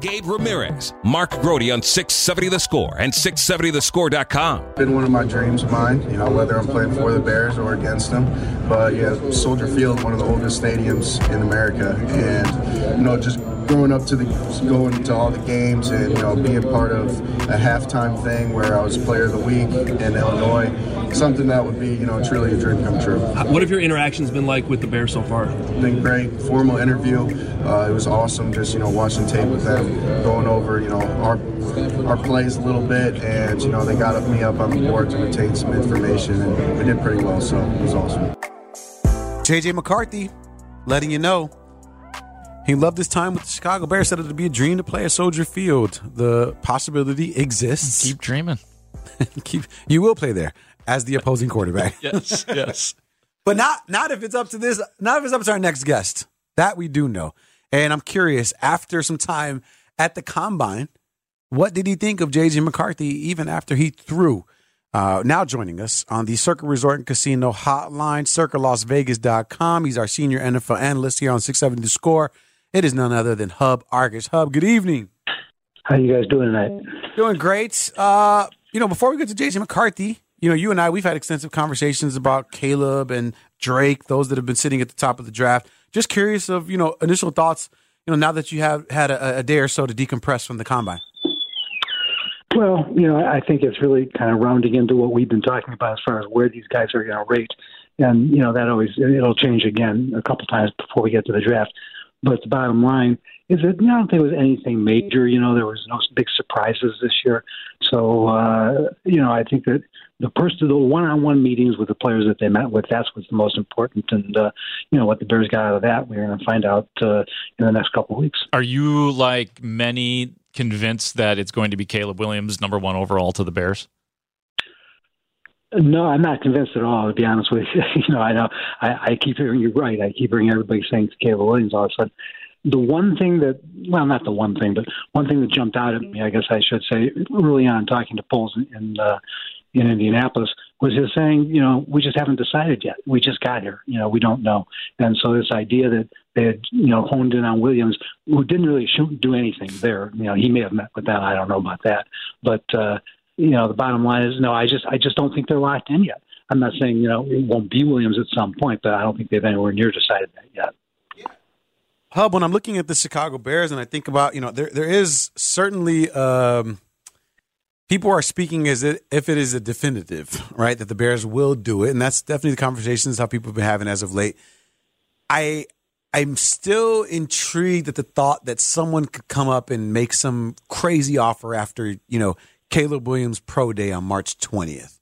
Gabe Ramirez, Mark Grody on 670 The Score and 670thescore.com. Been one of my dreams of mine, whether I'm playing for the Bears or against them. But yeah, Soldier Field, one of the oldest stadiums in America, and just growing up going to all the games and being part of a halftime thing where I was Player of the Week in Illinois, something that would be truly a dream come true. What have your interactions been like with the Bears so far? Been great. Formal interview. It was awesome just watching tape with them, going over our plays a little bit, and they got me up on the board to retain some information, and we did pretty well, so it was awesome. JJ McCarthy letting you know he loved his time with the Chicago Bears, said it would be a dream to play at Soldier Field. The possibility exists. Keep dreaming. You will play there as the opposing quarterback. Yes. But not if it's up to this, not if it's up to our next guest. That we do know. And I'm curious, after some time at the Combine, what did he think of J.J. McCarthy even after he threw? Now joining us on the Circa Resort and Casino Hotline, CircaLasVegas.com. He's our senior NFL analyst here on 670 The Score. It is none other than Hub Arkush. Hub, good evening. How you guys doing tonight? Doing great. Before we get to J.J. McCarthy, you and I, we've had extensive conversations about Caleb and Drake, those that have been sitting at the top of the draft. Just curious of, initial thoughts, now that you have had a day or so to decompress from the Combine. Well, I think it's really kind of rounding into what we've been talking about as far as where these guys are going to rate. And, that it'll change again a couple times before we get to the draft. But the bottom line is that I don't think it was anything major. There was no big surprises this year. So, I think that the one-on-one meetings with the players that they met with, that's what's the most important. And, what the Bears got out of that, we're going to find out in the next couple of weeks. Are you, like many, convinced that it's going to be Caleb Williams, number one overall to the Bears? No, I'm not convinced at all, to be honest with you. I know I keep hearing you right. I keep hearing everybody saying it's Caleb Williams all of a sudden. The one thing that, well, not the one thing, but one thing that jumped out at me, I guess I should say, early on talking to Poles in Indianapolis, was his saying, we just haven't decided yet. We just got here. We don't know. And so this idea that they had, honed in on Williams, who didn't really do anything there. He may have met with that. I don't know about that. But, the bottom line is, no, I just don't think they're locked in yet. I'm not saying, it won't be Williams at some point, but I don't think they've anywhere near decided that yet. Hub, when I'm looking at the Chicago Bears and I think about, there is certainly people are speaking as if it is a definitive, right, that the Bears will do it. And that's definitely the conversations how people have been having as of late. I'm still intrigued at the thought that someone could come up and make some crazy offer after, Caleb Williams' pro day on March 20th.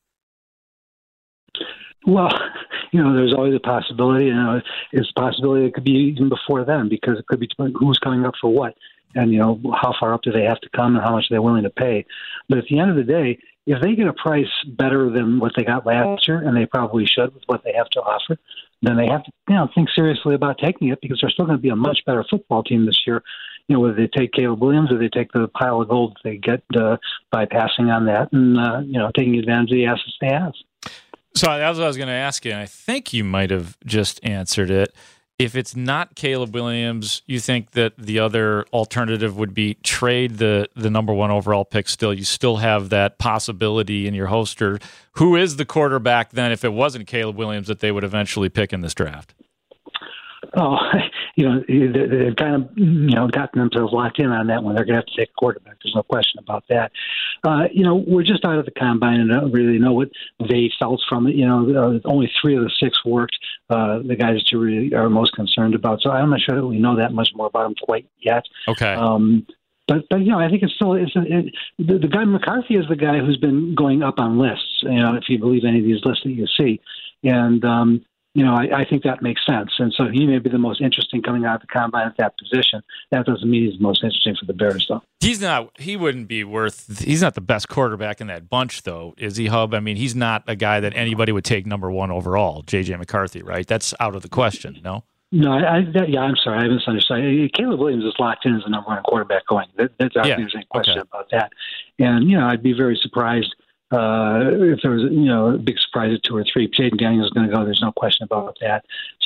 Well, there's always a possibility. It's a possibility it could be even before then, because it could be who's coming up for what, and how far up do they have to come and how much they're willing to pay. But at the end of the day, if they get a price better than what they got last year, and they probably should with what they have to offer, then they have to think seriously about taking it, because they're still going to be a much better football team this year. Whether they take Caleb Williams or they take the pile of gold they get by passing on that and taking advantage of the assets they have. So that's what I was going to ask you, and I think you might have just answered it. If it's not Caleb Williams, you think that the other alternative would be trade the number one overall pick still. You still have that possibility in your holster. Who is the quarterback then, if it wasn't Caleb Williams, that they would eventually pick in this draft? Oh, they've kind of, gotten themselves locked in on that one. They're going to have to take a quarterback. There's no question about that. We're just out of the Combine and don't really know what they felt from it. Only 3 of the 6 worked, the guys that you really are most concerned about. So I'm not sure that we know that much more about them quite yet. Okay. But I think it's still the guy McCarthy is the guy who's been going up on lists. If you believe any of these lists that you see, and I think that makes sense. And so he may be the most interesting coming out of the Combine at that position. That doesn't mean he's the most interesting for the Bears, though. He's not the best quarterback in that bunch, though, is he, Hub? I mean, he's not a guy that anybody would take number one overall, J.J. McCarthy, right? That's out of the question, no? No, I'm sorry, I misunderstood. Caleb Williams is locked in as the number one quarterback going. There's any question about that. And, I'd be very surprised if there was, a big surprise at 2 or 3. Jaden Daniels is going to go. There's no question about that.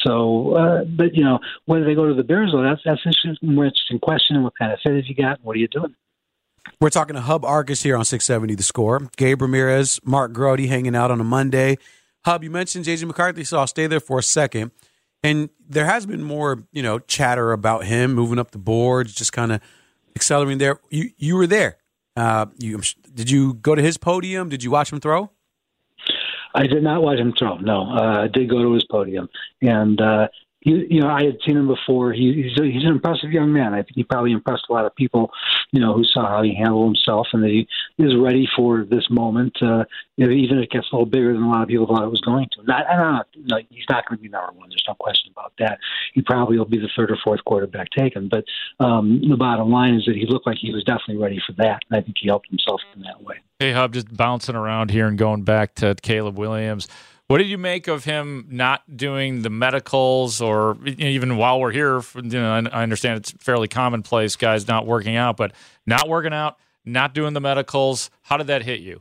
But whether they go to the Bears, though, that's a more interesting question. What kind of fit have you got? What are you doing? We're talking to Hub Argus here on 670 The Score. Gabe Ramirez, Mark Grody hanging out on a Monday. Hub, you mentioned J.J. McCarthy, so I'll stay there for a second. And there has been more, chatter about him moving up the boards, just kind of accelerating there. You were there. Did you go to his podium? Did you watch him throw? I did not watch him throw. No, I did go to his podium, and I had seen him before. He's an impressive young man. I think he probably impressed a lot of people, who saw how he handled himself, and that he is ready for this moment. Even if it gets a little bigger than a lot of people thought it was going to. He's not going to be number one. There's no question about that. He probably will be the third or fourth quarterback taken. But the bottom line is that he looked like he was definitely ready for that, and I think he helped himself in that way. Hey, Hub, just bouncing around here and going back to Caleb Williams. What did you make of him not doing the medicals, or even while we're here? I understand it's fairly commonplace, guys not working out, but not working out, not doing the medicals. How did that hit you?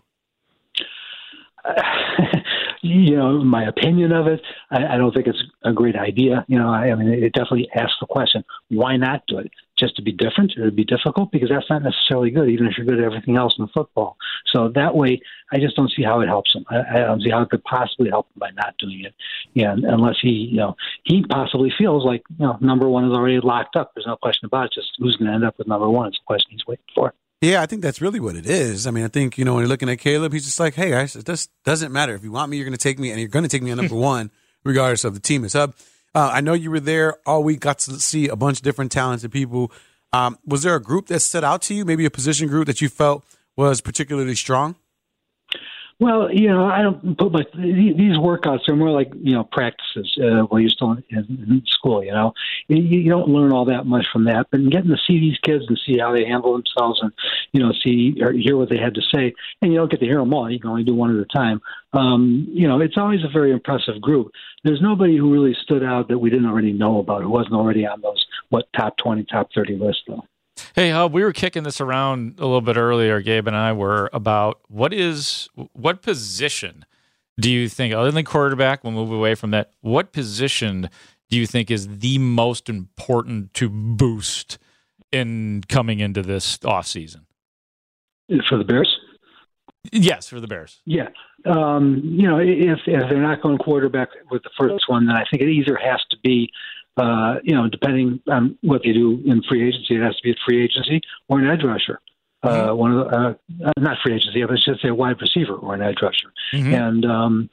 My opinion of it, I don't think it's a great idea. It definitely asks the question, why not do it? Just to be different? It would be difficult, because that's not necessarily good, even if you're good at everything else in football. So that way, I just don't see how it helps him. I don't see how it could possibly help him by not doing it. And unless he possibly feels like, number one is already locked up. There's no question about it. Just who's going to end up with number one is the question he's waiting for. Yeah, I think that's really what it is. I mean, I think, when you're looking at Caleb, he's just like, hey, guys, it just doesn't matter. If you want me, you're going to take me, and you're going to take me at number one, regardless of the team is up. I know you were there all week, got to see a bunch of different talented people. Was there a group that stood out to you, maybe a position group that you felt was particularly strong? Well, I don't put these workouts are more like, practices while you're still in school, You don't learn all that much from that, but getting to see these kids and see how they handle themselves and, see or hear what they had to say, and you don't get to hear them all. You can only do one at a time. It's always a very impressive group. There's nobody who really stood out that we didn't already know about, who wasn't already on those, top 20, top 30 lists, though. Hey, Hub, we were kicking this around a little bit earlier, Gabe and I were, about what position do you think, other than quarterback, we'll move away from that, what position do you think is the most important to boost in coming into this offseason? For the Bears? Yes, for the Bears. Yeah. If they're not going quarterback with the first one, then I think it either has to be depending on what they do in free agency, it has to be a free agency or an edge rusher. Not free agency, I should say a wide receiver or an edge rusher. Mm-hmm. And,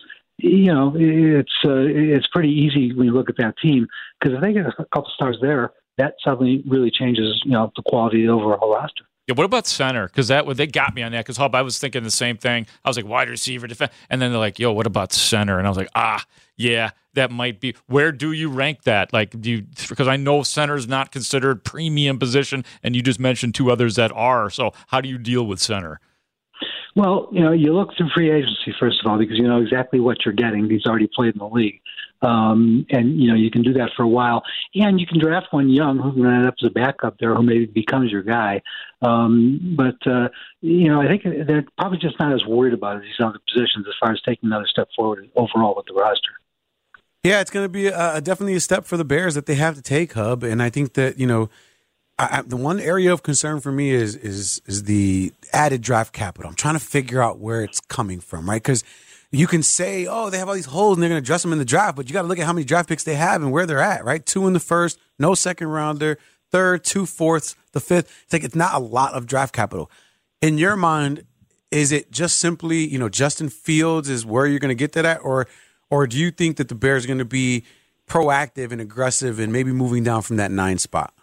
it's pretty easy when you look at that team, because if they get a couple stars there, that suddenly really changes, the quality of the overall roster. Yeah, what about center? Because they got me on that. Because Hub, I was thinking the same thing. I was like wide receiver, defense, and then they're like, "Yo, what about center?" And I was like, yeah, that might be. Where do you rank that? Like, because I know center is not considered premium position, and you just mentioned two others that are. So, how do you deal with center? Well, you look through free agency first of all, because you know exactly what you're getting. He's already played in the league. And you can do that for a while, and you can draft one young who can end up as a backup there, who maybe becomes your guy. But I think they're probably just not as worried about these other positions as far as taking another step forward overall with the roster. Yeah, it's going to be definitely a step for the Bears that they have to take, Hub. And I think that the one area of concern for me is the added draft capital. I'm trying to figure out where it's coming from, right? Because you can say, oh, they have all these holes and they're going to address them in the draft, but you got to look at how many draft picks they have and where they're at, right? 2 in the first, no second rounder, third, 2 fourths, the fifth. It's not a lot of draft capital. In your mind, is it just simply, Justin Fields is where you're going to get that at, or do you think that the Bears are going to be proactive and aggressive and maybe moving down from that 9 spot?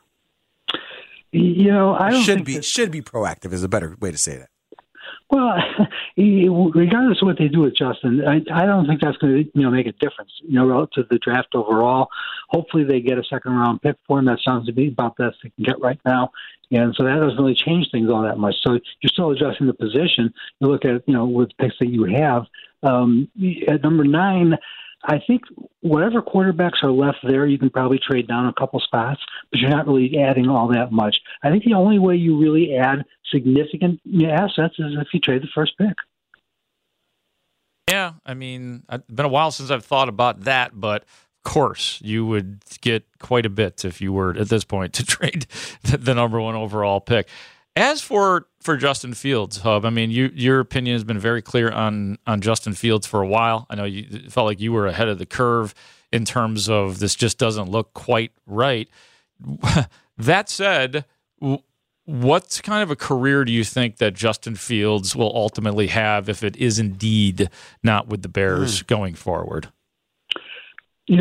I don't should be proactive is a better way to say that. Well, regardless of what they do with Justin, I don't think that's going to make a difference. Relative to the draft overall. Hopefully, they get a second-round pick for him. That sounds to be about the best they can get right now, and so that doesn't really change things all that much. So you're still adjusting the position. You look at with the picks that you have at number 9. I think whatever quarterbacks are left there, you can probably trade down a couple spots, but you're not really adding all that much. I think the only way you really add significant assets is if you trade the first pick. Yeah, I mean, it's been a while since I've thought about that, but course, you would get quite a bit if you were at this point to trade the number one overall pick. As for Justin Fields, Hub, I mean, your opinion has been very clear on Justin Fields for a while. I know you felt like you were ahead of the curve in terms of this just doesn't look quite right. That said, what kind of a career do you think that Justin Fields will ultimately have if it is indeed not with the Bears going forward? He's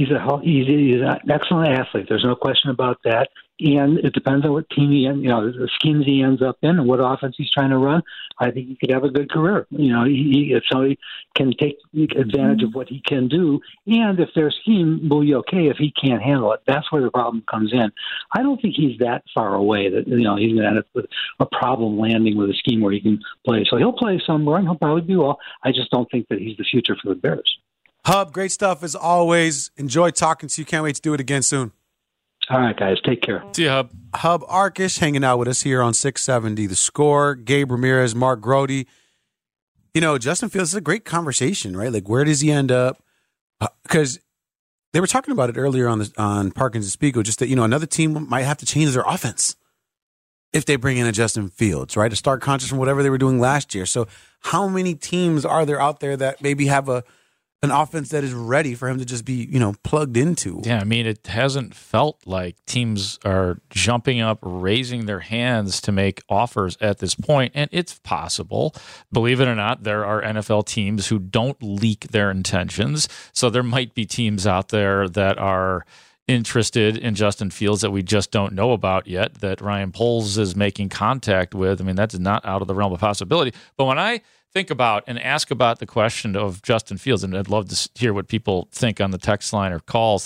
an excellent athlete. There's no question about that. And it depends on what team the schemes he ends up in and what offense he's trying to run. I think he could have a good career. If somebody can take advantage of what he can do, and if their scheme will be okay if he can't handle it. That's where the problem comes in. I don't think he's that far away that he's going to end up with a problem landing with a scheme where he can play. So he'll play somewhere, and he'll probably do well. I just don't think that he's the future for the Bears. Hub, great stuff as always. Enjoy talking to you. Can't wait to do it again soon. All right, guys. Take care. See you, Hub. Hub Arkush hanging out with us here on 670 The Score. Gabe Ramirez, Mark Grody. Justin Fields is a great conversation, right? Like, where does he end up? Because they were talking about it earlier on Parkins and Spiegel, just that, another team might have to change their offense if they bring in a Justin Fields, right? A start contrast from whatever they were doing last year. So how many teams are there out there that maybe have an offense that is ready for him to just be, plugged into? Yeah, I mean, it hasn't felt like teams are jumping up, raising their hands to make offers at this point, and it's possible. Believe it or not, there are NFL teams who don't leak their intentions, so there might be teams out there that are interested in Justin Fields that we just don't know about yet, that Ryan Poles is making contact with. I mean, that's not out of the realm of possibility. But when I think about and ask about the question of Justin Fields, and I'd love to hear what people think on the text line or call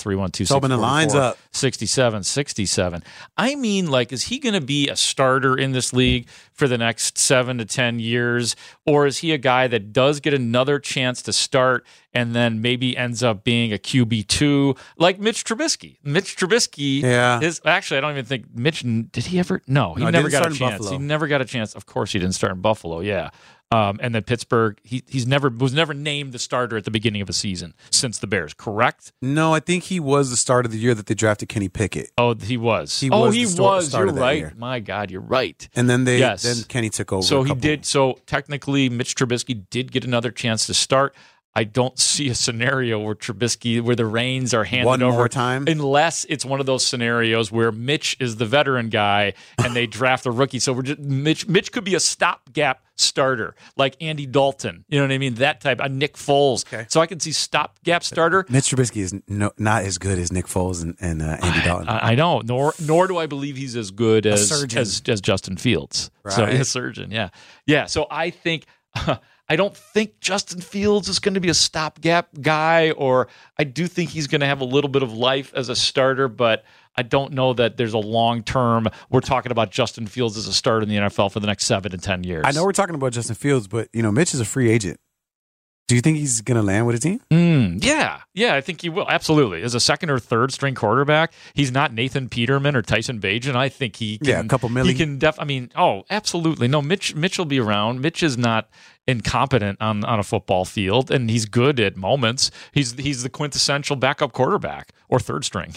312-644-6767. I mean, like, is he going to be a starter in this league for the next 7 to 10 years? Or is he a guy that does get another chance to start and then maybe ends up being a QB2 like Mitch Trubisky? Mitch Trubisky is actually, I don't even think Mitch, did he ever? No, he never got a chance. He never got a chance. Of course he didn't start in Buffalo. Yeah. And then Pittsburgh, he was never named the starter at the beginning of a season since the Bears, correct? No, I think he was the start of the year that they drafted Kenny Pickett. Oh, he was. He was. You're right. Year. My God, you're right. And then then Kenny took over. So he did. So technically, Mitch Trubisky did get another chance to start. I don't see a scenario where the reins are handed one over more time, unless it's one of those scenarios where Mitch is the veteran guy and they draft a rookie. So Mitch could be a stopgap starter like Andy Dalton. You know what I mean? That type. Nick Foles. Okay. So I can see stopgap starter. Mitch Trubisky is not as good as Nick Foles and Andy Dalton. I know. Nor do I believe he's as good as Justin Fields. Right. So a surgeon. Yeah. Yeah. So I think. I don't think Justin Fields is going to be a stopgap guy, or I do think he's going to have a little bit of life as a starter, but I don't know that there's a long-term, we're talking about Justin Fields as a starter in the NFL for the next 7 to 10 years. I know we're talking about Justin Fields, but, Mitch is a free agent. Do you think he's going to land with a team? Yeah, I think he will. Absolutely. As a second or third string quarterback, he's not Nathan Peterman or Tyson Bagent. I think he can. Yeah, a couple million. He can absolutely. No, Mitch will be around. Mitch is not incompetent on a football field, and he's good at moments. He's the quintessential backup quarterback or third string.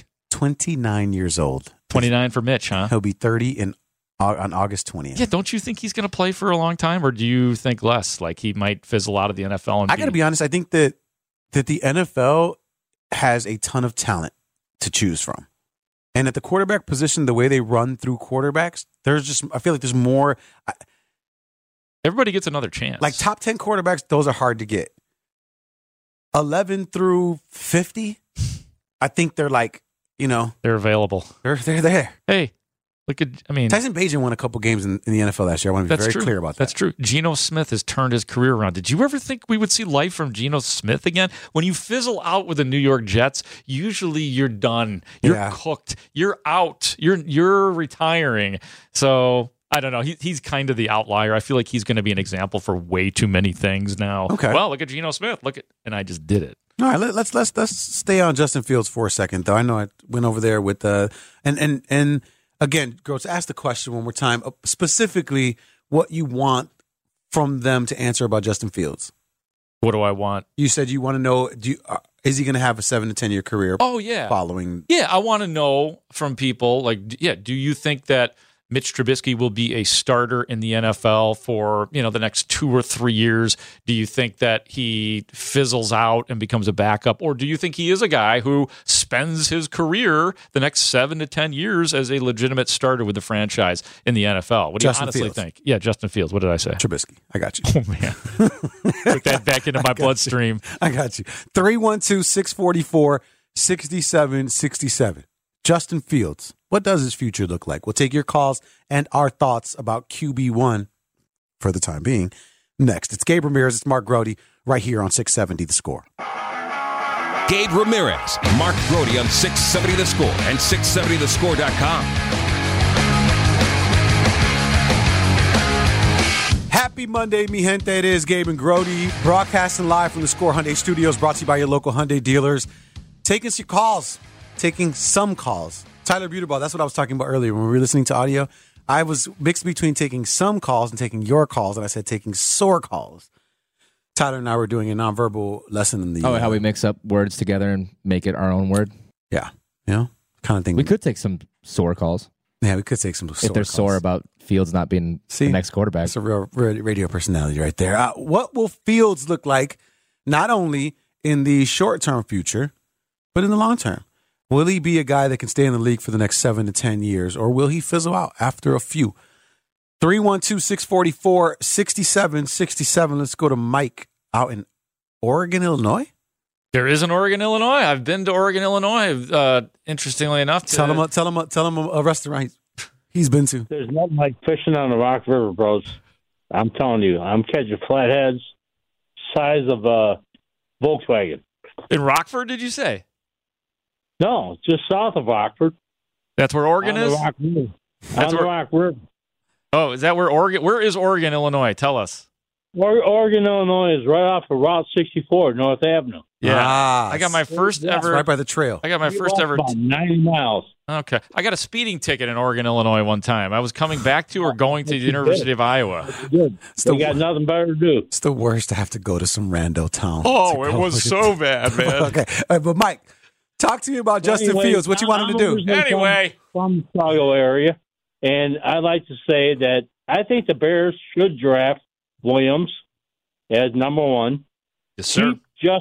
29 years old. 29 for Mitch, huh? He'll be 30 on August 20th. Yeah, don't you think he's going to play for a long time, or do you think less? Like he might fizzle out of the NFL? I got to be honest. I think that the NFL has a ton of talent to choose from, and at the quarterback position, the way they run through quarterbacks, I feel like there's more. Everybody gets another chance. Like top 10 quarterbacks, those are hard to get. 11 through 50, I think they're like, they're available. They're there. Hey. Tyson Bagent won a couple games in the NFL last year. I want to be very clear about that. That's true. Geno Smith has turned his career around. Did you ever think we would see life from Geno Smith again? When you fizzle out with the New York Jets, usually you're done. You're cooked. You're out. You're retiring. So I don't know. He's kind of the outlier. I feel like he's going to be an example for way too many things now. Okay. Well, look at Geno Smith. And I just did it. All right, let's stay on Justin Fields for a second, though. I know I went over there with and. Again, girls, ask the question one more time. Specifically, what you want from them to answer about Justin Fields. What do I want? You said you want to know. Is he going to have a 7 to 10 year career? Oh, yeah. Following. Yeah, I want to know from people, do you think that Mitch Trubisky will be a starter in the NFL for, the next 2 or 3 years? Do you think that he fizzles out and becomes a backup? Or do you think he is a guy who spends his career the next 7 to 10 years as a legitimate starter with the franchise in the NFL? What do you honestly think? Yeah, Justin Fields. What did I say? Trubisky. I got you. Oh, man. Took that back into my bloodstream. I got you. 312-644-6767. Justin Fields. What does his future look like? We'll take your calls and our thoughts about QB1 for the time being. Next, it's Gabe Ramirez. It's Mark Grody right here on 670 The Score. Gabe Ramirez, Mark Grody on 670 The Score and 670thescore.com. Happy Monday, mi gente. It is Gabe and Grody broadcasting live from the Score Hyundai Studios, brought to you by your local Hyundai dealers. Taking some calls. Tyler Buterball, that's what I was talking about earlier when we were listening to audio. I was mixed between taking some calls and taking your calls, and I said taking sore calls. Tyler and I were doing a nonverbal lesson in the... how we mix up words together and make it our own word? Yeah, kind of thing. We could take some sore calls. Yeah, we could take some sore if they're calls. Sore about Fields not being the next quarterback. That's a real radio personality right there. What will Fields look like not only in the short-term future, but in the long term? Will he be a guy that can stay in the league for the next 7 to 10 years, or will he fizzle out after a few? 312-644-6767. Let's go to Mike out in Oregon, Illinois. There is an Oregon, Illinois. I've been to Oregon, Illinois. Interestingly enough, tell him a restaurant he's been to. There's nothing like fishing on the Rock River, bros. I'm telling you, I'm catching flatheads size of a Volkswagen. In Rockford, did you say? No, just south of Rockford. That's where Oregon is? On the Rock River. Oh, is that where Oregon? Where is Oregon, Illinois? Tell us. Oregon, Illinois is right off of Route 64, North Avenue. Yeah, I got my first ever. Right by the trail. I got my first ever. About 90 miles. Okay, I got a speeding ticket in Oregon, Illinois one time. I was coming back to or going to the University of Iowa. Good. You got nothing better to do. It's the worst to have to go to some rando town. Oh, it was so bad, man. Okay, but Mike, talk to me about Justin Fields. What you want him to do? Anyway, from the Chicago area, and I'd like to say that I think the Bears should draft Williams as number one. Yes, sir.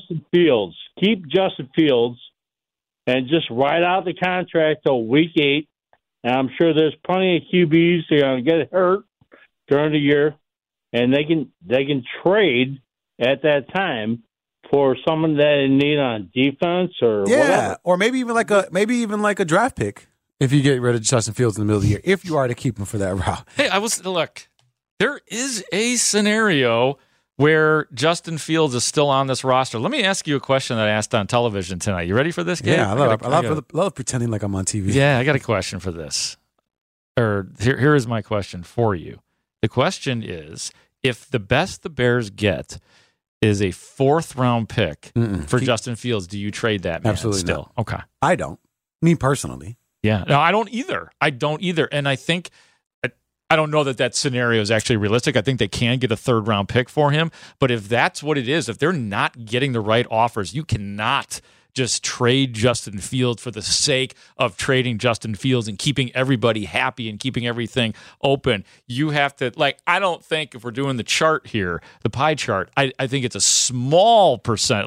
Keep Justin Fields, and just ride out the contract till week 8. And I'm sure there's plenty of QBs that are going to get hurt during the year, and they can trade at that time for someone that they need on defense or whatever. Or maybe even like a draft pick if you get rid of Justin Fields in the middle of the year, if you are to keep him for that route. Hey, there is a scenario where Justin Fields is still on this roster. Let me ask you a question that I asked on television tonight. You ready for this, Gabe? Yeah, I love pretending like I'm on TV. Yeah, I got a question for this. Here is my question for you. The question is, if the best the Bears get is a 4th-round pick for Justin Fields, do you trade that man Absolutely still? Not. Okay. I don't. Me personally. Yeah. No, I don't either. And I think I don't know that scenario is actually realistic. I think they can get a 3rd-round pick for him. But if that's what it is, if they're not getting the right offers, you cannot just trade Justin Fields for the sake of trading Justin Fields and keeping everybody happy and keeping everything open. You have to, I don't think if we're doing the chart here, the pie chart, I think it's a small percent,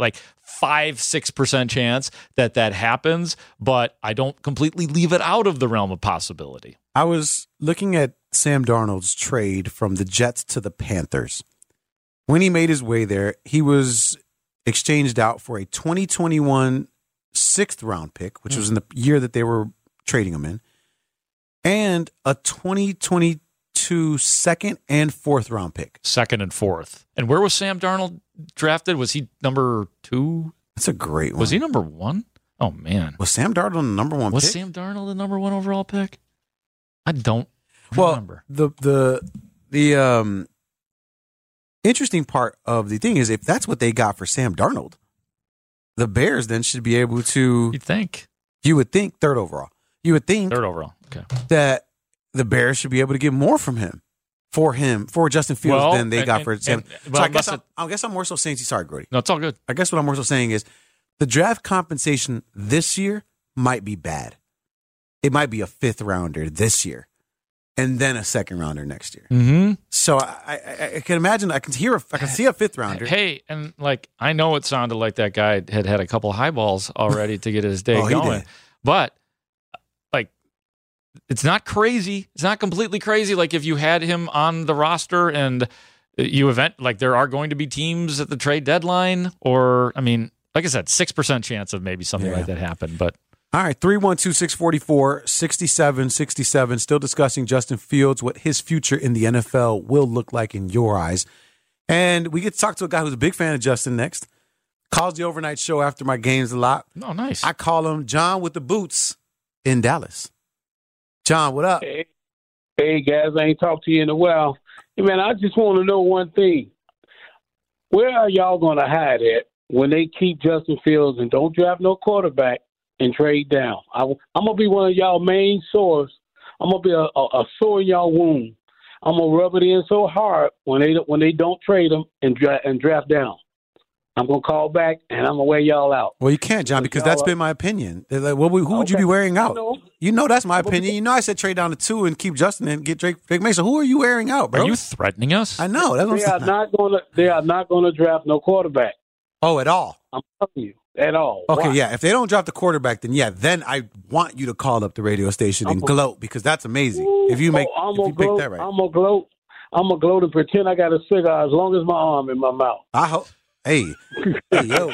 5-6% chance that happens, but I don't completely leave it out of the realm of possibility. I was looking at Sam Darnold's trade from the Jets to the Panthers. When he made his way there, he was exchanged out for a 2021 6th-round pick, which was in the year that they were trading him in, and a 2022 2nd and 4th-round pick. 2nd and 4th. And where was Sam Darnold drafted? Was he number 2? That's a great one. Was he number 1? Oh, man. Was Sam Darnold the number 1 pick? Was Sam Darnold the number 1 overall pick? I don't remember. The interesting part of the thing is if that's what they got for Sam Darnold, the Bears then should be able to... You would think 3rd overall. You would think... 3rd overall, okay. That the Bears should be able to get more from him, for Justin Fields than they got for Sam. I guess I'm more so saying... Sorry, Grody. No, it's all good. I guess what I'm more so saying is the draft compensation this year might be bad. It might be a 5th rounder this year, and then a 2nd rounder next year. Mm-hmm. So I can imagine. I can see a 5th rounder. Hey, and like I know it sounded like that guy had a couple of highballs already to get his day going, but like it's not crazy. It's not completely crazy. Like if you had him on the roster and like there are going to be teams at the trade deadline, or I mean, like I said, 6% chance of maybe something like that happen, but. All right, 312-644-6767. Still discussing Justin Fields, what his future in the NFL will look like in your eyes. And we get to talk to a guy who's a big fan of Justin next. Calls the overnight show after my games a lot. Oh, nice. I call him John with the Boots in Dallas. John, what up? Hey, guys, I ain't talked to you in a while. Hey, man, I just want to know one thing. Where are y'all going to hide at when they keep Justin Fields and don't draft no quarterback and trade down? I'm going to be one of y'all main sores. I'm going to be a sore in y'all wound. I'm going to rub it in so hard when they don't trade them and draft down. I'm going to call back, and I'm going to wear y'all out. Well, you can't, John, because that's been my opinion. Like, who would you be wearing out? You know that's my opinion. You know I said trade down to 2 and keep Justin and get Drake Mason. Who are you wearing out, bro? Are you threatening us? I know. That's they are not going to draft no quarterback. Oh, at all? I'm telling you. At all. Okay, Why? yeah. If they don't draft the quarterback, then I want you to call up the radio station and gloat, because that's amazing. If you pick that right. I'm gonna gloat and pretend I got a cigar as long as my arm in my mouth. I hope. Hey, yo.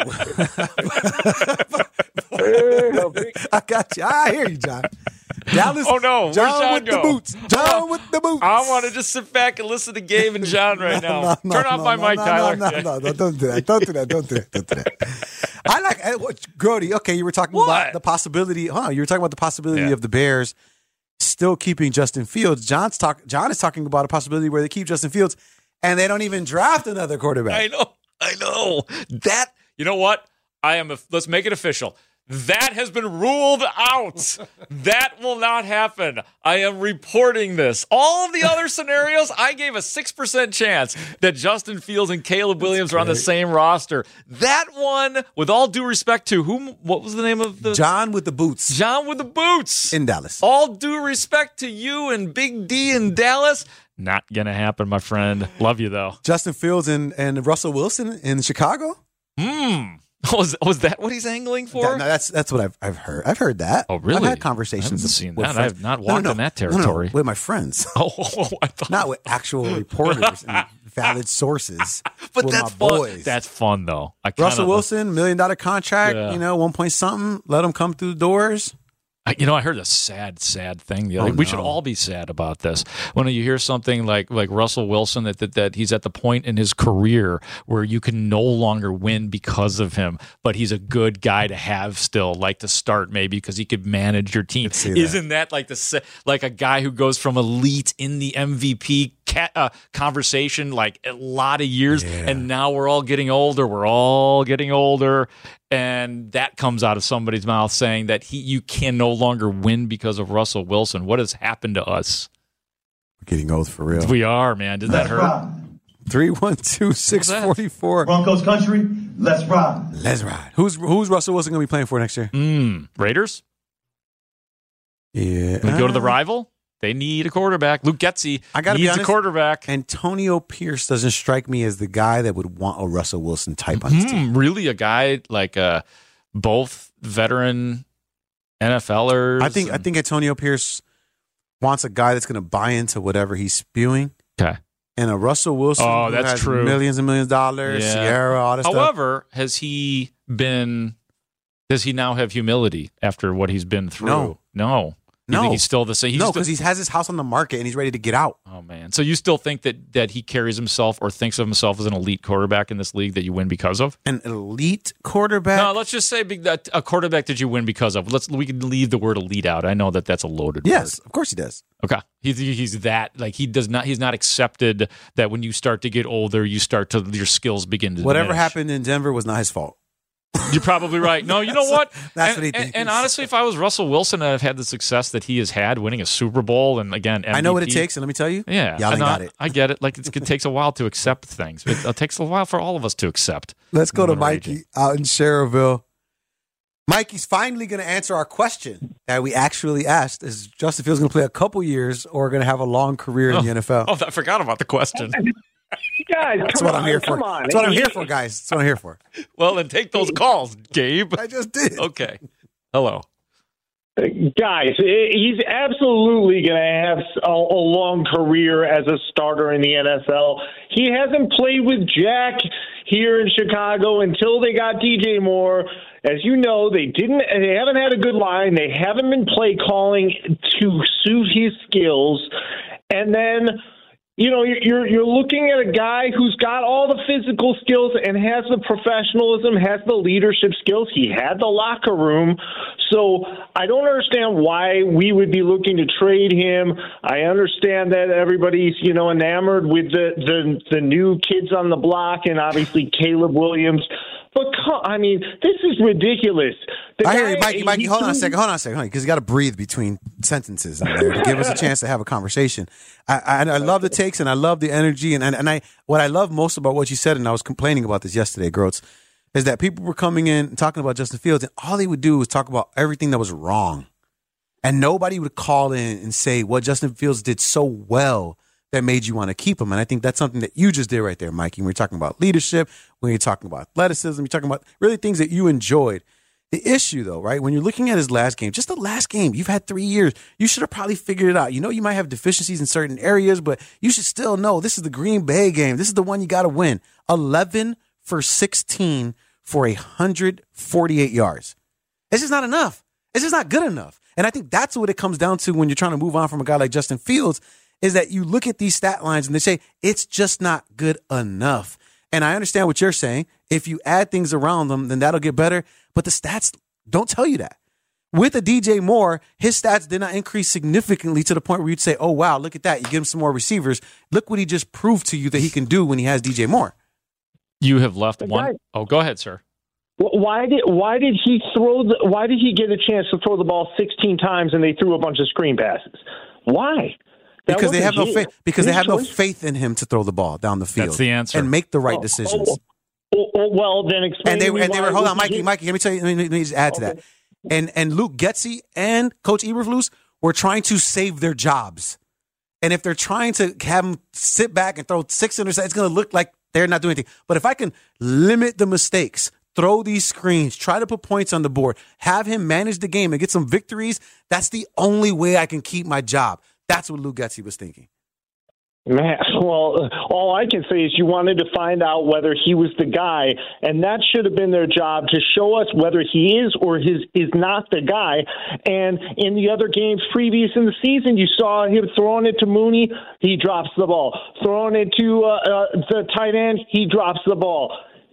I got you. I hear you, John. Dallas. Oh no, John with go? the boots. John with the boots. I want to just sit back and listen to Gabe and John right now. Turn off my mic, Tyler. No, don't do that. Don't do that. I like Grody. Okay, you were talking about the possibility. You were talking about the possibility of the Bears still keeping Justin Fields. John is talking about a possibility where they keep Justin Fields and they don't even draft another quarterback. I know. That, you know what? Let's make it official. That has been ruled out. That will not happen. I am reporting this. All of the other scenarios, I gave a 6% chance that Justin Fields and Caleb Williams are on the same roster. That one, with all due respect to whom, what was the name of the? John with the Boots. John with the Boots. In Dallas. All due respect to you and Big D in Dallas. Not going to happen, my friend. Love you, though. Justin Fields and Russell Wilson in Chicago? Was that what he's angling for? That's what I've heard. I've heard that. Oh, really? I've had conversations with friends. I have not walked in that territory. No, with my friends. I thought. Not with actual reporters and valid sources. But with that's my fun. boys. That's fun, though. Russell Wilson, $1 million contract, 1 point something. Let him come through the doors. I heard a sad thing the other day. We should all be sad about this. When you hear something like Russell Wilson, that he's at the point in his career where you can no longer win because of him, but he's a good guy to have still, like to start maybe because he could manage your team. Isn't that like a guy who goes from elite in the MVP conversation like a lot of years, and now we're all getting older. And that comes out of somebody's mouth saying that you can no longer win because of Russell Wilson. What has happened to us? We're getting old for real. We are, man. Does that hurt? 312-644. Broncos country, let's ride. Let's ride. Who's Russell Wilson going to be playing for next year? Raiders? Yeah. We go to the rival? They need a quarterback. Luke Getsy needs a quarterback. Antonio Pierce doesn't strike me as the guy that would want a Russell Wilson type on his team. Really, a guy like both veteran NFLers? I think Antonio Pierce wants a guy that's going to buy into whatever he's spewing. Okay. And a Russell Wilson who that's has true. Millions and millions of dollars, Sierra, all that stuff. However, does he now have humility after what he's been through? No. You think he's still the same? Because he has his house on the market and he's ready to get out. Oh, man. So you still think that he carries himself or thinks of himself as an elite quarterback in this league that you win because of? An elite quarterback? No, let's just say that a quarterback that you win because of. We can leave the word elite out. I know that's a loaded word. Yes, of course he does. Okay. He's that, like, he's not accepted that when you start to get older, your skills begin to Whatever diminish. happened in Denver was not his fault. You're probably right. No, you know what? That's what he thinks. And honestly, if I was Russell Wilson and I've had the success that he has had, winning a Super Bowl and again, MVP, I know what it takes, and let me tell you, y'all got it. I get it. Like it takes a while to accept things. It takes a while for all of us to accept. Let's go to Mikey out in Sherrville. Mikey's finally going to answer our question that we actually asked. Is Justin Fields going to play a couple years or going to have a long career in the NFL? Oh, I forgot about the question. Guys, That's what I'm here for. That's what I'm here for, guys. That's what I'm here for. Well, then take those calls, Gabe. I just did. Okay. Hello. Guys, he's absolutely going to have a long career as a starter in the NFL. He hasn't played with Jack here in Chicago until they got DJ Moore. As you know, they haven't had a good line. They haven't been play calling to suit his skills. And then, you know, you're looking at a guy who's got all the physical skills and has the professionalism, has the leadership skills. He had the locker room. So I don't understand why we would be looking to trade him. I understand that everybody's, you know, enamored with the new kids on the block and obviously Caleb Williams. But, I mean, this is ridiculous. I hear you, Mikey. Hold on a second, because you got to breathe between sentences in there to give us a chance to have a conversation. I love the takes and I love the energy and what I love most about what you said, and I was complaining about this yesterday, Groats, is that people were coming in and talking about Justin Fields, and all they would do was talk about everything that was wrong, and nobody would call in and say what Justin Fields did so well that made you want to keep him. And I think that's something that you just did right there, Mikey. When you're talking about leadership, when you're talking about athleticism, you're talking about really things that you enjoyed. The issue, though, right, when you're looking at his last game, just the last game, you've had 3 years. You should have probably figured it out. You know, you might have deficiencies in certain areas, but you should still know this is the Green Bay game. This is the one you got to win. 11 for 16 for 148 yards. It's just not enough. It's just not good enough. And I think that's what it comes down to when you're trying to move on from a guy like Justin Fields, is that you look at these stat lines and they say, it's just not good enough. And I understand what you're saying. If you add things around them, then that'll get better. But the stats don't tell you that. With a DJ Moore, his stats did not increase significantly to the point where you'd say, oh, wow, look at that. You give him some more receivers. Look what he just proved to you that he can do when he has DJ Moore. You have left one. Oh, go ahead, sir. Why did he get a chance to throw the ball 16 times and they threw a bunch of screen passes? Why? Because they have no faith. Because they have no faith in him to throw the ball down the field. That's the answer. And make the right decisions. Well, then explain. And they were. Hold on, Mikey. Let me tell you. Let me just add to that. And Luke Getsy and Coach Eberflus were trying to save their jobs. And if they're trying to have them sit back and throw 6 interceptions, it's going to look like they're not doing anything. But if I can limit the mistakes, throw these screens, try to put points on the board, have him manage the game and get some victories, that's the only way I can keep my job. That's what Luke Getsy was thinking. Man, well, all I can say is you wanted to find out whether he was the guy, and that should have been their job, to show us whether he is or is not the guy. And in the other games previous in the season, you saw him throwing it to Mooney, he drops the ball. Throwing it to the tight end, he drops the ball.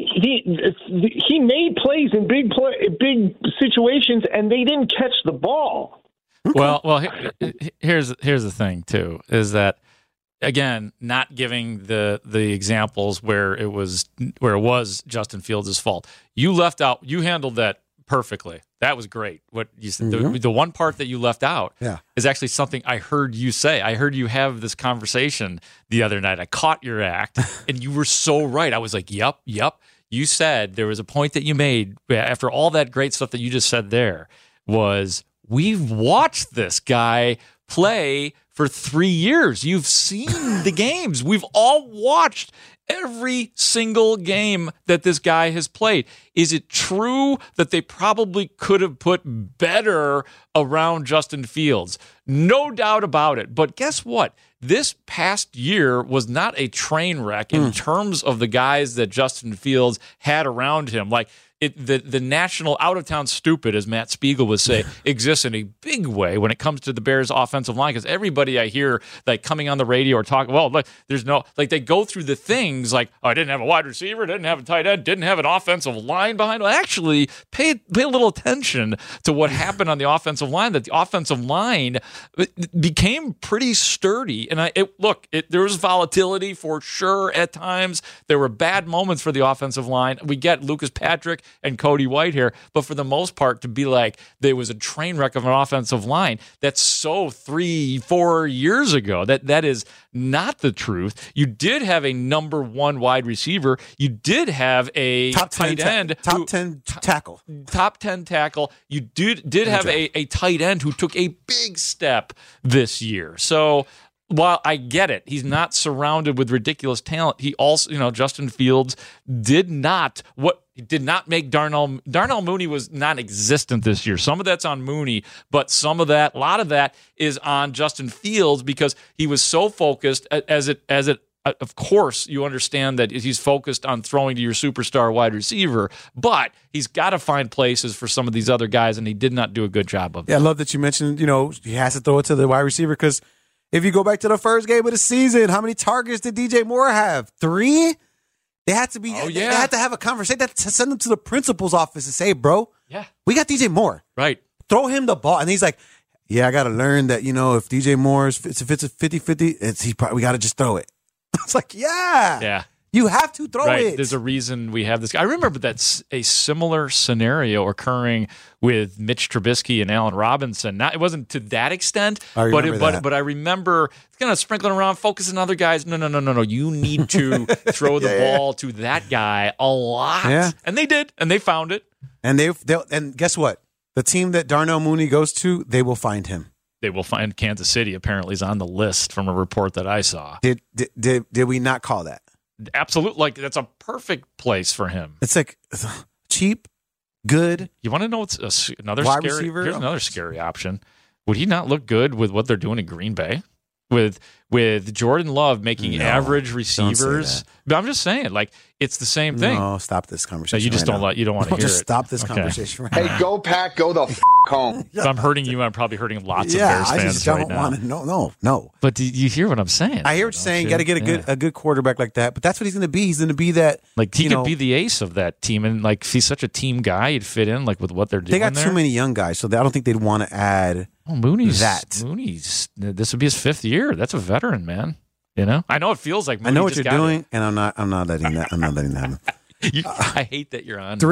He made plays in big situations, and they didn't catch the ball. Well, here's the thing too, is that, again, not giving the examples where it was Justin Fields' fault. You handled that perfectly. That was great. What you said, the one part that you left out is actually something I heard you say. I heard you have this conversation the other night. I caught your act, and you were so right. I was like, yep. You said there was a point that you made after all that great stuff that you just said there was, we've watched this guy play for 3 years. You've seen the games. We've all watched every single game that this guy has played. Is it true that they probably could have put better around Justin Fields? No doubt about it. But guess what? This past year was not a train wreck in terms of the guys that Justin Fields had around him. Like, the national out-of-town stupid, as Matt Spiegel would say, exists in a big way when it comes to the Bears' offensive line, because everybody I hear like coming on the radio or talking, well, look, there's no, like, they go through the things like, oh, I didn't have a wide receiver, didn't have a tight end, didn't have an offensive line behind. Well, actually, pay a little attention to what happened on the offensive line, that the offensive line became pretty sturdy. And there was volatility for sure at times. There were bad moments for the offensive line. We get Lucas Patrick and Cody Whitehair, but for the most part, to be like there was a train wreck of an offensive line, that's so 3-4 years ago. That is not the truth. You did have a number one wide receiver. You did have a tight end. Top 10 tackle. Top 10 tackle. You did have a tight end who took a big step this year. So while I get it, he's not surrounded with ridiculous talent. He also, Justin Fields did not make Darnell Mooney was non-existent this year. Some of that's on Mooney, but a lot of that is on Justin Fields because he was so focused of course, you understand that he's focused on throwing to your superstar wide receiver, but he's got to find places for some of these other guys, and he did not do a good job of that. Yeah, I love that you mentioned, he has to throw it to the wide receiver because if you go back to the first game of the season, how many targets did DJ Moore have? 3? They had to be. Oh, yeah. They had to have a conversation. They had to send them to the principal's office and say, "Bro, we got DJ Moore. Right? Throw him the ball." And he's like, "Yeah, I got to learn that. If DJ Moore if it's a 50-50, we got to just throw it." It's like, yeah. You have to throw it. There's a reason we have this. I remember that's a similar scenario occurring with Mitch Trubisky and Allen Robinson. It wasn't to that extent, but I remember kind of sprinkling around, focusing on other guys. No. You need to throw the ball to that guy a lot. Yeah. And they did, and they found it. And and guess what? The team that Darnell Mooney goes to, they will find him. They will find Kansas City. Apparently, is on the list from a report that I saw. Did we not call that? Absolutely. That's a perfect place for him. It's like cheap, good. You want to know what's another wide scary? Receiver? Here's another scary option. Would he not look good with what they're doing in Green Bay? With Jordan Love making average receivers? But I'm just saying, it's the same thing. No, stop this conversation. So you just don't want to hear just it. Stop this conversation right now. Hey, go Pack, go the home. If I'm hurting you, I'm probably hurting lots of Bears fans I just don't right now. want to. No. But do you hear what I'm saying? I hear what you're saying. You got to get a good quarterback like that. But that's what he's going to be. He's going to be that. He could be the ace of that team, and if he's such a team guy, he'd fit in with what they're doing. They got too many young guys, so I don't think they'd want to add. Mooney's this would be his 5th year. That's a veteran, man. I know it feels like Mooney I know what just you're doing, and I'm not letting that. I'm not letting that happen. I hate that you're on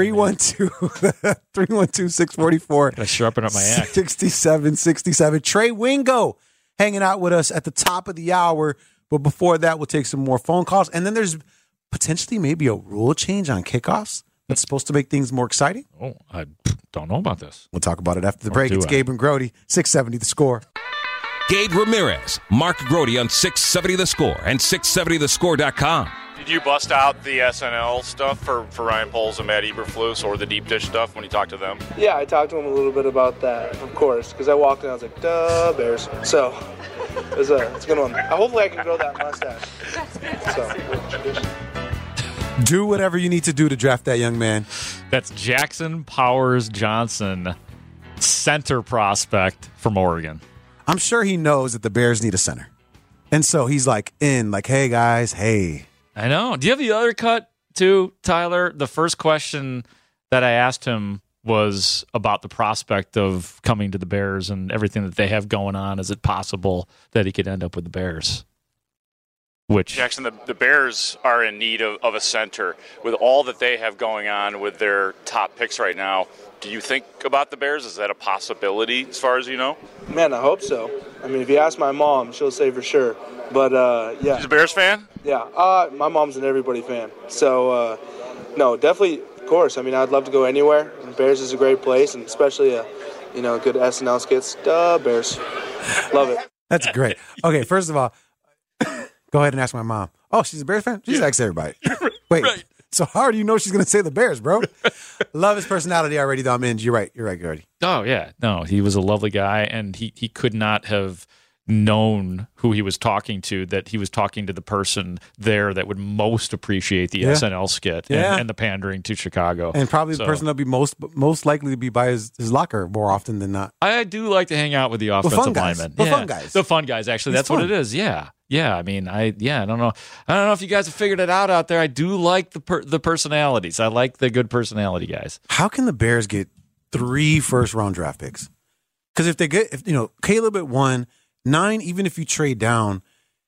312-644. Gotta sharpen up my act. 6767. Trey Wingo hanging out with us at the top of the hour. But before that, we'll take some more phone calls. And then there's potentially maybe a rule change on kickoffs that's supposed to make things more exciting. Oh, I don't know about this. We'll talk about it after the break. It's Gabe and Grody, 670 The Score. Gabe Ramirez, Mark Grody on 670 The Score and 670thescore.com. Did you bust out the SNL stuff for Ryan Poles and Matt Eberflus, or the deep dish stuff when you talked to them? Yeah, I talked to him a little bit about that, of course, because I walked in and I was like, duh, Bears. So it's a good one. Hopefully I can grow that mustache. Do whatever you need to do to draft that young man. That's Jackson Powers Johnson, center prospect from Oregon. I'm sure he knows that the Bears need a center. And so he's hey, guys, hey. I know. Do you have the other cut, too, Tyler? The first question that I asked him was about the prospect of coming to the Bears and everything that they have going on. Is it possible that he could end up with the Bears? Jackson, the Bears are in need of a center. With all that they have going on with their top picks right now, do you think about the Bears? Is that a possibility as far as you know? Man, I hope so. I mean, if you ask my mom, she'll say for sure. But, yeah. She's a Bears fan? Yeah. My mom's an everybody fan. So, no, definitely, of course. I mean, I'd love to go anywhere. Bears is a great place, and especially a good SNL skits. Bears. Love it. That's great. Okay, first of all, go ahead and ask my mom. Oh, she's a Bears fan? She just asks everybody. Wait. Right. So how do you know she's going to say the Bears, bro? Love his personality already, though. You're right, Gertie. Oh, yeah. No, he was a lovely guy, and he could not have known who he was talking to, that he was talking to the person there that would most appreciate the SNL skit and the pandering to Chicago. And probably the person that would be most likely to be by his locker more often than not. I do like to hang out with the offensive linemen. The fun guys. The fun guys, actually. That's what it is, yeah. Yeah, I mean, I don't know. I don't know if you guys have figured it out there. I do like the personalities. I like the good personality guys. How can the Bears get 3 first-round draft picks? Because if Caleb at 1, 9, even if you trade down,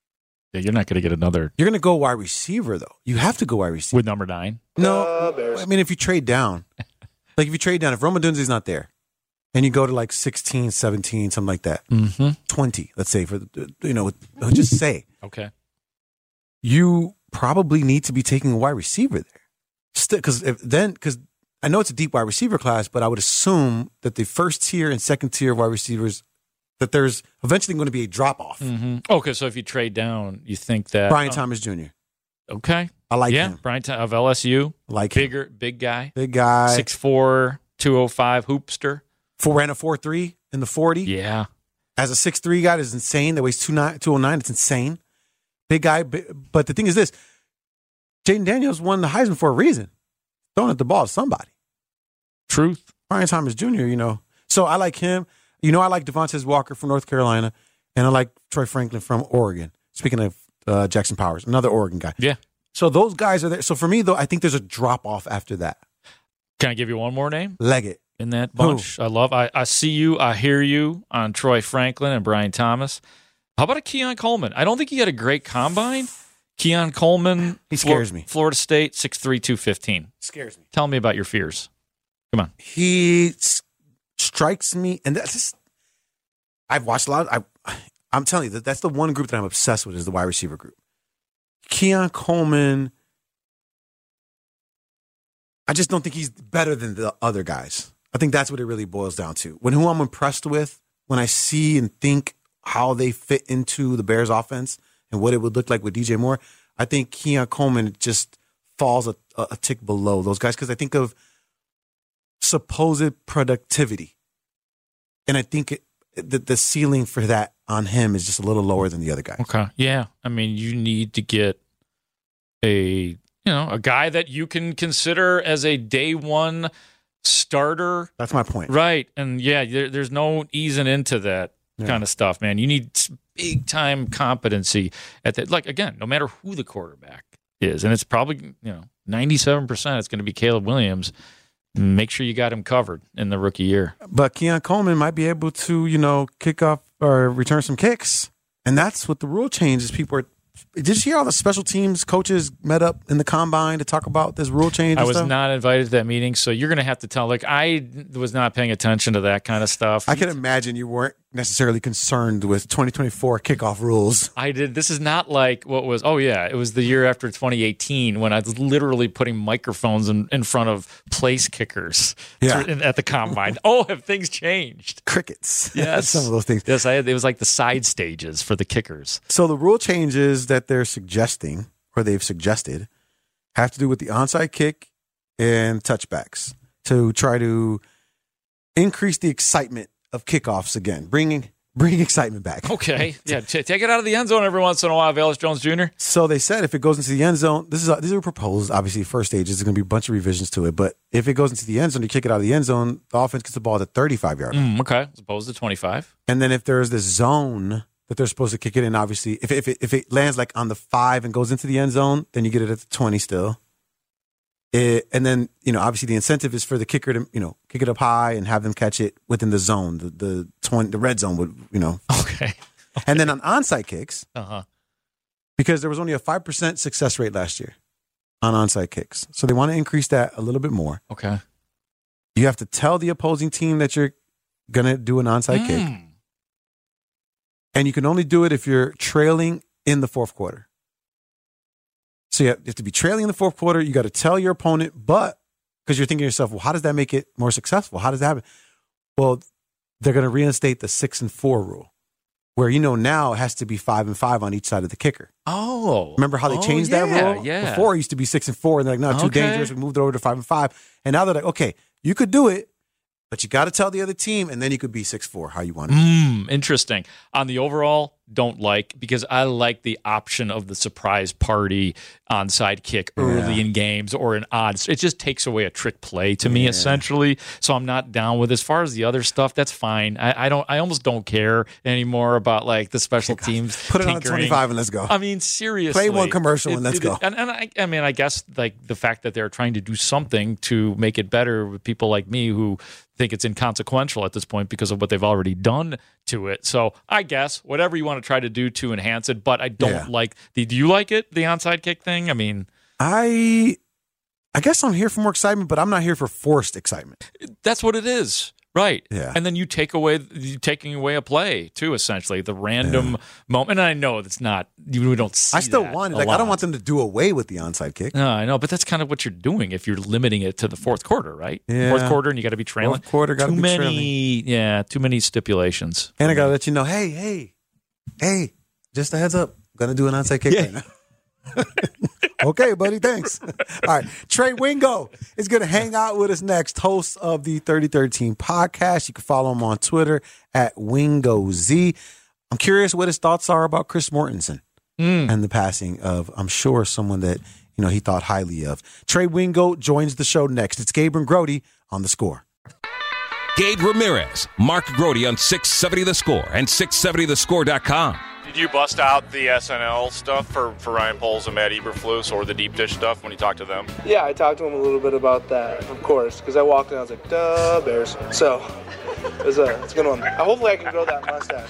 Yeah, you're not going to get another. You're going to go wide receiver, though. You have to go wide receiver. With number 9? No. I mean, if you trade down. If Rome Odunze's not there, and you go to like 16, 17, something like that, 20, let's say, just say. Okay. You probably need to be taking a wide receiver there. Because I know it's a deep wide receiver class, but I would assume that the first tier and second tier wide receivers, that there's eventually going to be a drop off. Okay, so if you trade down, you think that Brian Thomas Jr. Okay, I like him. Brian of LSU, like big guy, 6'4", 205 hoopster, ran a 4.3 in the 40. Yeah, as a 6'3" guy, is insane. That weighs 209. It's insane. Big guy, but the thing is this: Jaden Daniels won the Heisman for a reason. Throwing at the ball to somebody. Truth. Brian Thomas Jr., So I like him. I like Devontae Walker from North Carolina, and I like Troy Franklin from Oregon. Speaking of Jackson Powers, another Oregon guy. Yeah. So those guys are there. So for me, though, I think there's a drop-off after that. Can I give you one more name? Leggett. In that bunch. Who? I see you, I hear you on Troy Franklin and Brian Thomas. How about a Keon Coleman? I don't think he had a great combine. Keon Coleman. He scares me. Florida State, 6'3", 215. Scares me. Tell me about your fears. Come on. He strikes me, and that's just, I've watched a lot. I'm telling you, that's the one group that I'm obsessed with is the wide receiver group. Keon Coleman, I just don't think he's better than the other guys. I think that's what it really boils down to. Who I'm impressed with, when I see and think how they fit into the Bears offense and what it would look like with DJ Moore, I think Keon Coleman just falls a tick below those guys because I think of supposed productivity. And I think the ceiling for that on him is just a little lower than the other guys. Okay. Yeah. I mean, you need to get a guy that you can consider as a day one starter. That's my point. Right. And yeah, there's no easing into that kind of stuff, man. You need big time competency at that. Like, again, no matter who the quarterback is, and it's probably, 97% it's going to be Caleb Williams. Make sure you got him covered in the rookie year. But Keon Coleman might be able to, kick off or return some kicks. And that's what the rule change is. Did you hear all the special teams coaches met up in the combine to talk about this rule change? I was not invited to that meeting, so you're going to have to tell. I was not paying attention to that kind of stuff. I can imagine you weren't necessarily concerned with 2024 kickoff rules. I did. This is not like what was. Oh yeah, it was the year after 2018 when I was literally putting microphones in front of place kickers at the combine. Oh, have things changed? Crickets. Yes, some of those things. Yes, it was like the side stages for the kickers. So the rule changes that they're suggesting, or they've suggested, have to do with the onside kick and touchbacks to try to increase the excitement of kickoffs again, bring excitement back. Okay, yeah, take it out of the end zone every once in a while, Velus Jones Jr. So they said if it goes into the end zone, these are proposed. Obviously, first stage is going to be a bunch of revisions to it, but if it goes into the end zone, you kick it out of the end zone, the offense gets the ball at the 35-yard line. Okay, as opposed to 25. And then if there's this zone that they're supposed to kick it in, obviously, if it lands like on the 5 and goes into the end zone, then you get it at the 20 still. And then, obviously the incentive is for the kicker to, kick it up high and have them catch it within the zone. The red zone would, Okay. And then on onside kicks, because there was only a 5% success rate last year on onside kicks. So they want to increase that a little bit more. Okay. You have to tell the opposing team that you're going to do an onside kick. And you can only do it if you're trailing in the fourth quarter. So you have to be trailing in the fourth quarter. You got to tell your opponent, but because you're thinking to yourself, well, how does that make it more successful? How does that happen? Well, they're going to reinstate the 6-4 rule, where now it has to be 5-5 on each side of the kicker. Oh, remember how they changed that rule? Yeah. Before it used to be 6-4, and they're like, no, too dangerous. We moved it over to 5-5, and now they're like, okay, you could do it, but you got to tell the other team, and then you could be 6-4 how you want it. Interesting. On the overall, don't like, because I like the option of the surprise party onside kick early in games or an odds. It just takes away a trick play to me, essentially. So I'm not down with. As far as the other stuff, that's fine. I almost don't care anymore about like the special teams. Put it on 25 and let's go. I mean, seriously. Play one commercial and let's go. And I mean, I guess like the fact that they're trying to do something to make it better with people like me who think it's inconsequential at this point because of what they've already done to it. So I guess whatever you want to try to do to enhance it, but I don't like do you like it, the onside kick thing? I mean, I guess I'm here for more excitement, but I'm not here for forced excitement. That's what it is. Right. Yeah. And then you're taking away a play too, essentially. The random moment. And I know it's not, we don't see I still that want it. a Like, lot. I don't want them to do away with the onside kick. No, I know, but that's kind of what you're doing if you're limiting it to the fourth quarter, right? Yeah. Fourth quarter, and you got to be trailing. Fourth quarter, got to be trailing. Yeah, too many stipulations. And I got to let you know, hey, just a heads up. Going to do an onside kick right now. Okay, buddy, thanks. All right, Trey Wingo is going to hang out with us next, host of the 3013 podcast. You can follow him on Twitter at WingoZ. I'm curious what his thoughts are about Chris Mortensen and the passing of, I'm sure, someone that he thought highly of. Trey Wingo joins the show next. It's Gabe and Grody on The Score. Gabe Ramirez, Mark Grody on 670 The Score and 670thescore.com. Did you bust out the SNL stuff for Ryan Poles and Matt Eberflus or the deep dish stuff when you talked to them? Yeah, I talked to him a little bit about that, of course, because I walked in, I was like, duh, Bears. So it's a good one. Hopefully I can grow that mustache.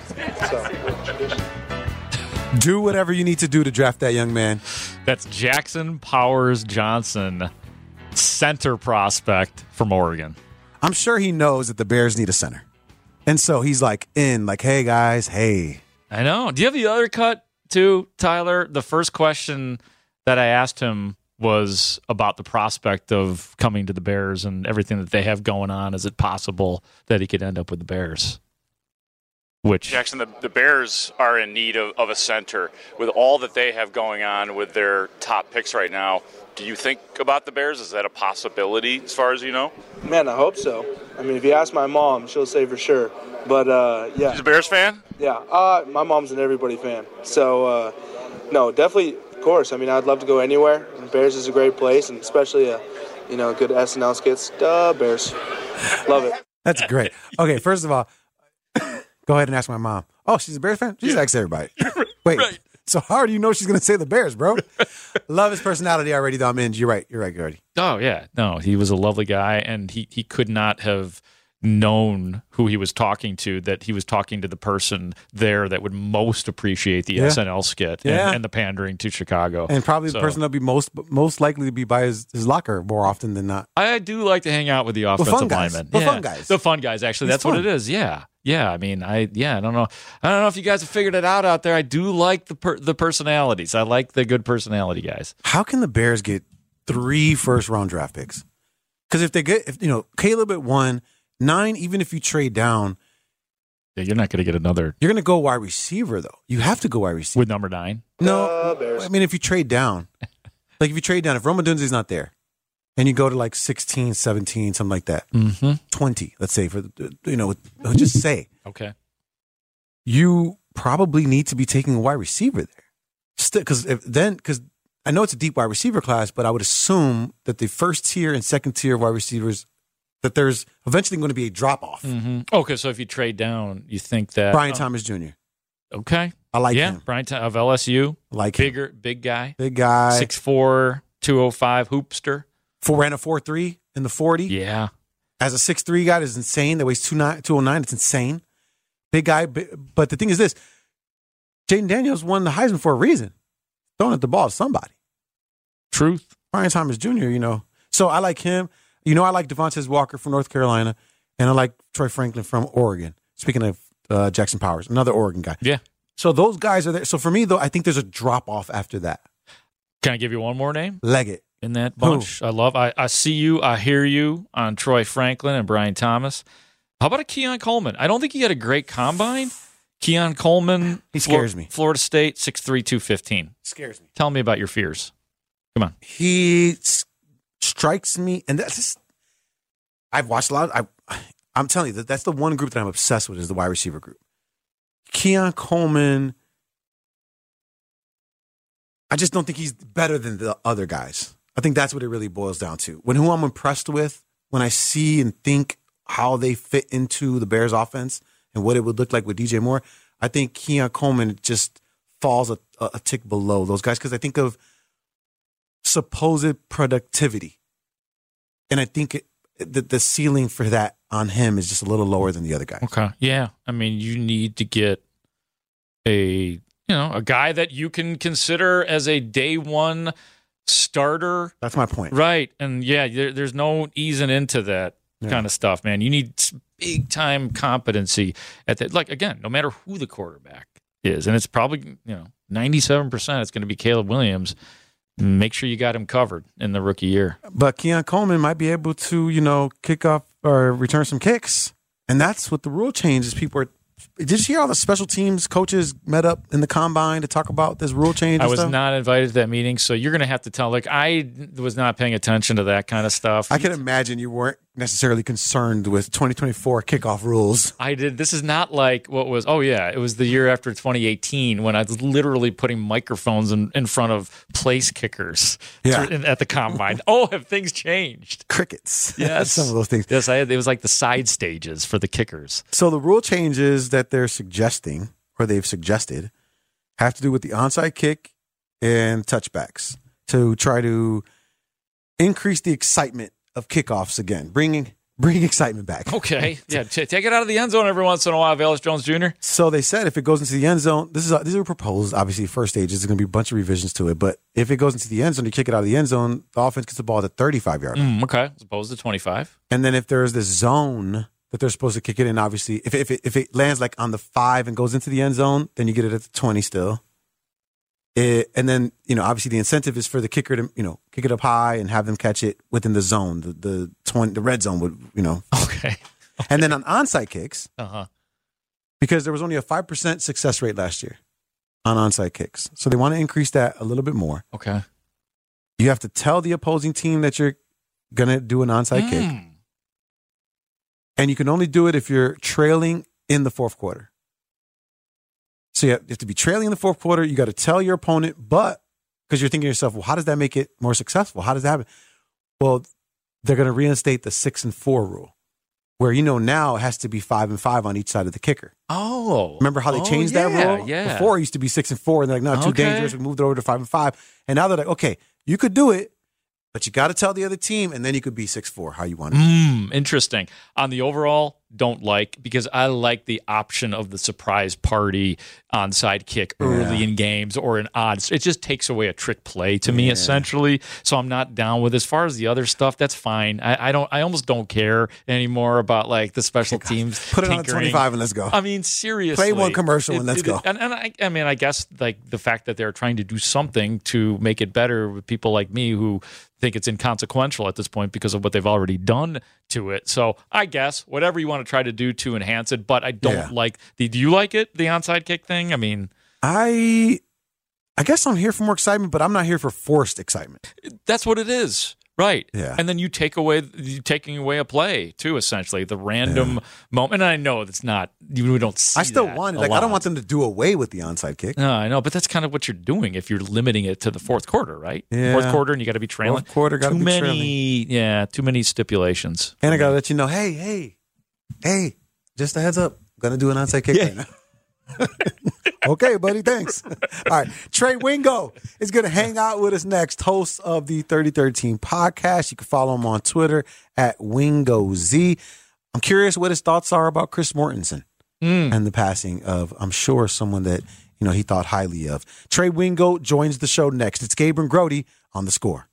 Do whatever you need to do to draft that young man. That's Jackson Powers Johnson, center prospect from Oregon. I'm sure he knows that the Bears need a center. And so he's like, hey, guys, hey. I know. Do you have the other cut too, Tyler? The first question that I asked him was about the prospect of coming to the Bears and everything that they have going on. Is it possible that he could end up with the Bears? Which Jackson, the Bears are in need of a center with all that they have going on with their top picks right now. Do you think about the Bears? Is that a possibility as far as you know? Man, I hope so. I mean, if you ask my mom, she'll say for sure. But, yeah. She's a Bears fan? Yeah. My mom's an everybody fan. So, no, definitely, of course. I mean, I'd love to go anywhere. Bears is a great place, and especially, good SNL skits. Bears. Love it. That's great. Okay, first of all, go ahead and ask my mom. Oh, she's a Bears fan? She's asked everybody. Wait. Right. So how do you know she's going to say the Bears, bro? Love his personality already, though. I'm in. You're right, Gertie. Oh, yeah. No, he was a lovely guy, and he could not have known who he was talking to, that he was talking to the person there that would most appreciate the SNL skit and the pandering to Chicago. And probably the person that would be most likely to be by his locker more often than not. I do like to hang out with the offensive linemen. The fun guys. The fun guys, actually. That's what it is. Yeah. Yeah, I mean, I don't know. I don't know if you guys have figured it out there. I do like the personalities. I like the good personality guys. How can the Bears get 3 first-round draft picks? Because if Caleb at 1, 9, even if you trade down, you're not going to get another. You're going to go wide receiver, though. You have to go wide receiver with number 9. No, I mean, if you trade down, if Roma Dunze's not there, and you go to like 16, 17, something like that, 20, let's say, just say. Okay. You probably need to be taking a wide receiver there. Because I know it's a deep wide receiver class, but I would assume that the first tier and second tier wide receivers, that there's eventually going to be a drop-off. Okay, so if you trade down, you think that... Brian Thomas Jr. Okay. I like him. Brian of LSU. Like Bigger, big guy. 6'4", 205 hoopster. Ran a 4.3 in the 40. Yeah. As a 6'3 guy, is insane. That weighs 209. It's insane. Big guy. But the thing is this. Jaden Daniels won the Heisman for a reason. Throwing at the ball to somebody. Truth. Brian Thomas Jr., So I like him. I like Devontae Walker from North Carolina. And I like Troy Franklin from Oregon. Speaking of Jackson Powers, another Oregon guy. Yeah. So those guys are there. So for me, though, I think there's a drop-off after that. Can I give you one more name? Leggett. In that bunch. Who? I see you, I hear you on Troy Franklin and Brian Thomas. How about a Keon Coleman? I don't think he had a great combine. Keon Coleman. He scares me. Florida State, 6'3", 215. Scares me. Tell me about your fears. Come on. He strikes me, and that's just, I've watched a lot. I'm telling you, that's the one group that I'm obsessed with is the wide receiver group. Keon Coleman, I just don't think he's better than the other guys. I think that's what it really boils down to. Who I'm impressed with, when I see and think how they fit into the Bears offense and what it would look like with DJ Moore, I think Keon Coleman just falls a tick below those guys because I think of supposed productivity. And I think the ceiling for that on him is just a little lower than the other guy. Okay. Yeah. I mean, you need to get a guy that you can consider as a day one starter. That's my point. Right. And yeah, there's no easing into that kind of stuff, man. You need big time competency at that. Like, again, no matter who the quarterback is, and it's probably, 97% it's going to be Caleb Williams. Make sure you got him covered in the rookie year. But Keon Coleman might be able to, kick off or return some kicks. And that's what the rule change is. People are. Did you hear all the special teams coaches met up in the combine to talk about this rule change? I was not invited to that meeting, so you're going to have to tell. Like, I was not paying attention to that kind of stuff. I can imagine you weren't necessarily concerned with 2024 kickoff rules. I did. This is not like what was. Oh yeah, it was the year after 2018 when I was literally putting microphones in front of place kickers at the combine. Oh, have things changed? Crickets. Yes, some of those things. Yes, it was like the side stages for the kickers. So the rule changes that they're suggesting, or they've suggested, have to do with the onside kick and touchbacks to try to increase the excitement of kickoffs again, bring excitement back. Okay, yeah, take it out of the end zone every once in a while, Velus Jones Jr. So they said if it goes into the end zone, these are proposed, obviously, first stages. There's going to be a bunch of revisions to it, but if it goes into the end zone, you kick it out of the end zone, the offense gets the ball at the 35-yard line. Okay, as opposed to 25. And then if there's this zone that they're supposed to kick it in, obviously, if it lands like on the 5 and goes into the end zone, then you get it at the 20 still. And then, obviously the incentive is for the kicker to, kick it up high and have them catch it within the zone, the red zone would, Okay. And then on onside kicks, because there was only a 5% success rate last year on onside kicks. So they want to increase that a little bit more. Okay. You have to tell the opposing team that you're going to do an onside kick. And you can only do it if you're trailing in the fourth quarter. So you have to be trailing in the fourth quarter. You got to tell your opponent, but because you're thinking to yourself, well, how does that make it more successful? How does that happen? Well, they're going to reinstate the 6-4 rule, where now it has to be 5-5 on each side of the kicker. Oh, remember how they changed that rule? Yeah. Before it used to be 6-4, and they're like, no, too dangerous. We moved it over to 5-5, and now they're like, okay, you could do it, but you got to tell the other team, and then you could be 6-4 how you want it. Interesting. On the overall, don't like, because I like the option of the surprise party onside kick early in games or in odds. It just takes away a trick play to me, essentially. So I'm not down with. As far as the other stuff, that's fine. I almost don't care anymore about like the special teams. Put it on 25 and let's go. I mean, seriously. Play one commercial and let's go. And I mean, I guess like the fact that they're trying to do something to make it better with people like me who think it's inconsequential at this point because of what they've already done to it. So I guess whatever you want to try to do to enhance it, but I don't like do you like it, the onside kick thing? I mean, I guess I'm here for more excitement, but I'm not here for forced excitement. That's what it is. Right. Yeah. And then you're taking away a play too, essentially. The random moment. And I know it's not, we don't see I still want it. Like, I don't want them to do away with the onside kick. No, I know, but that's kind of what you're doing if you're limiting it to the fourth quarter, right? Yeah. Fourth quarter, and you got to be trailing. Fourth quarter, got to be trailing. Yeah, too many stipulations. And I got to let you know, hey, just a heads up. Going to do an onside kick right now. Okay, buddy, thanks. All right, Trey Wingo is going to hang out with us next, host of the 3013 podcast. You can follow him on Twitter at WingoZ. I'm curious what his thoughts are about Chris Mortensen and the passing of, I'm sure, someone that he thought highly of. Trey Wingo joins the show next. It's Gabe and Grody on The Score.